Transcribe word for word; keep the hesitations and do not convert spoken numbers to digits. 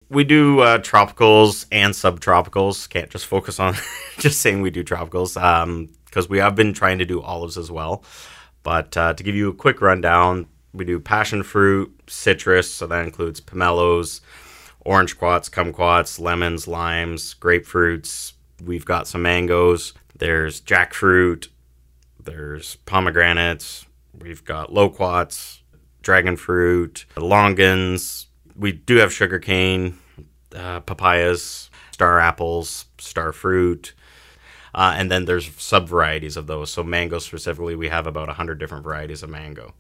We do uh, tropicals and subtropicals. Can't just focus on just saying we do tropicals um, because we have been trying to do olives as well. But uh, to give you a quick rundown, we do passion fruit, citrus, so that includes pomelos, orange quats, kumquats, lemons, limes, grapefruits. We've got some mangoes. There's jackfruit. There's pomegranates. We've got loquats, dragon fruit, longans. We do have sugarcane, uh, papayas, star apples, star fruit. Uh, and then there's sub varieties of those. So mango specifically, we have about one hundred different varieties of mango.